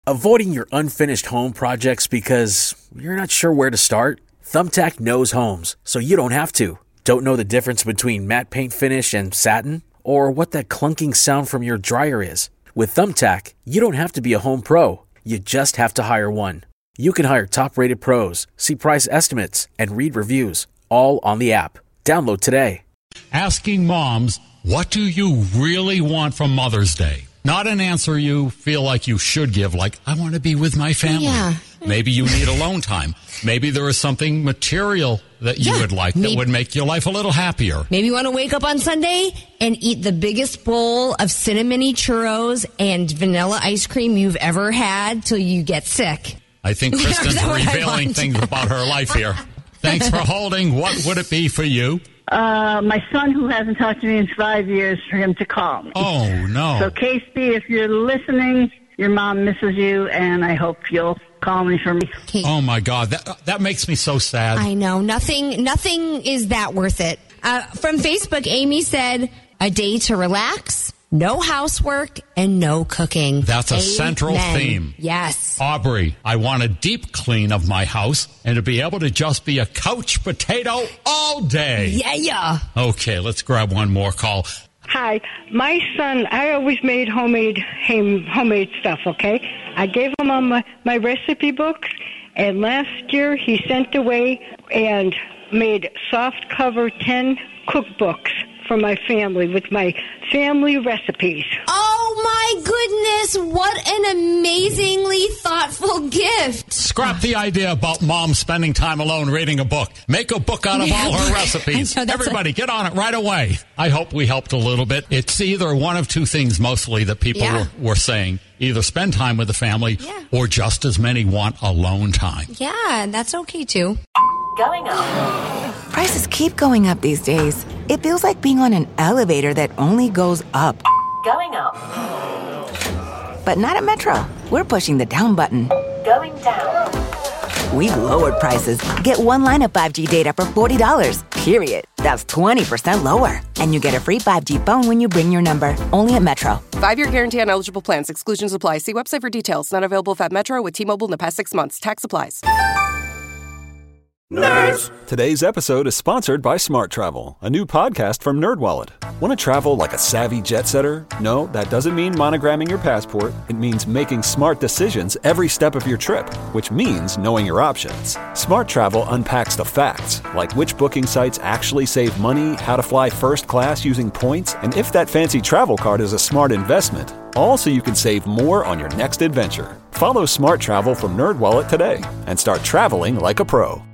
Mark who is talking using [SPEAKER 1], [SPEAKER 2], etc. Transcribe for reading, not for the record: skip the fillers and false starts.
[SPEAKER 1] Avoiding your unfinished home projects because you're not sure where to start? Thumbtack knows homes, so you don't have to. Don't know the difference between matte paint finish and satin? Or what that clunking sound from your dryer is? With Thumbtack, you don't have to be a home pro. You just have to hire one. You can hire top-rated pros, see price estimates, and read reviews, all on the app. Download today.
[SPEAKER 2] Asking moms, what do you really want from Mother's Day? Not an answer you feel like you should give, like, I want to be with my family.
[SPEAKER 3] Yeah.
[SPEAKER 2] Maybe you need alone time. Maybe there is something material that you would like that would make your life a little happier.
[SPEAKER 3] Maybe you want to wake up on Sunday and eat the biggest bowl of cinnamony churros and vanilla ice cream you've ever had till you get sick.
[SPEAKER 2] I think Kristen's revealing things about her life here. Thanks for holding. What would it be for you?
[SPEAKER 4] My son, who hasn't talked to me in 5 years, for him to call me.
[SPEAKER 2] Oh, no.
[SPEAKER 4] So, Casey, if you're listening, your mom misses you, and I hope you'll call me for me.
[SPEAKER 2] Oh, my God. That makes me so sad.
[SPEAKER 3] I know. Nothing is that worth it. From Facebook, Amy said, a day to relax, no housework, and no cooking.
[SPEAKER 2] That's a central theme.
[SPEAKER 3] Yes.
[SPEAKER 2] Aubrey, I want a deep clean of my house and to be able to just be a couch potato all day.
[SPEAKER 3] Yeah.
[SPEAKER 2] Okay, let's grab one more call.
[SPEAKER 5] Hi, my son, I always made homemade stuff, okay? I gave him all my recipe books, and last year he sent away and made soft cover 10 cookbooks for my family with my family recipes.
[SPEAKER 3] Oh my goodness, what an amazingly thoughtful gift.
[SPEAKER 2] Scrap the idea about mom spending time alone reading a book. Make a book out of all her recipes. Everybody, get on it right away. I hope we helped a little bit. It's either one of two things mostly that people were saying. Either spend time with the family or just as many want alone time.
[SPEAKER 3] Yeah, that's okay too.
[SPEAKER 6] Going up.
[SPEAKER 7] Prices keep going up these days. It feels like being on an elevator that only goes up.
[SPEAKER 6] Going up.
[SPEAKER 7] But not at Metro. We're pushing the down button.
[SPEAKER 6] Going down.
[SPEAKER 7] We've lowered prices. Get one line of 5G data for $40, period. That's 20% lower. And you get a free 5G phone when you bring your number. Only at Metro.
[SPEAKER 8] 5-year guarantee on eligible plans. Exclusions apply. See website for details. Not available at Metro with T-Mobile in the past 6 months. Tax applies.
[SPEAKER 9] Nerds! Today's episode is sponsored by Smart Travel, a new podcast from NerdWallet. Want to travel like a savvy jet setter? No, that doesn't mean monogramming your passport. It means making smart decisions every step of your trip, which means knowing your options. Smart Travel unpacks the facts, like which booking sites actually save money, how to fly first class using points, and if that fancy travel card is a smart investment. All so you can save more on your next adventure. Follow Smart Travel from NerdWallet today and start traveling like a pro.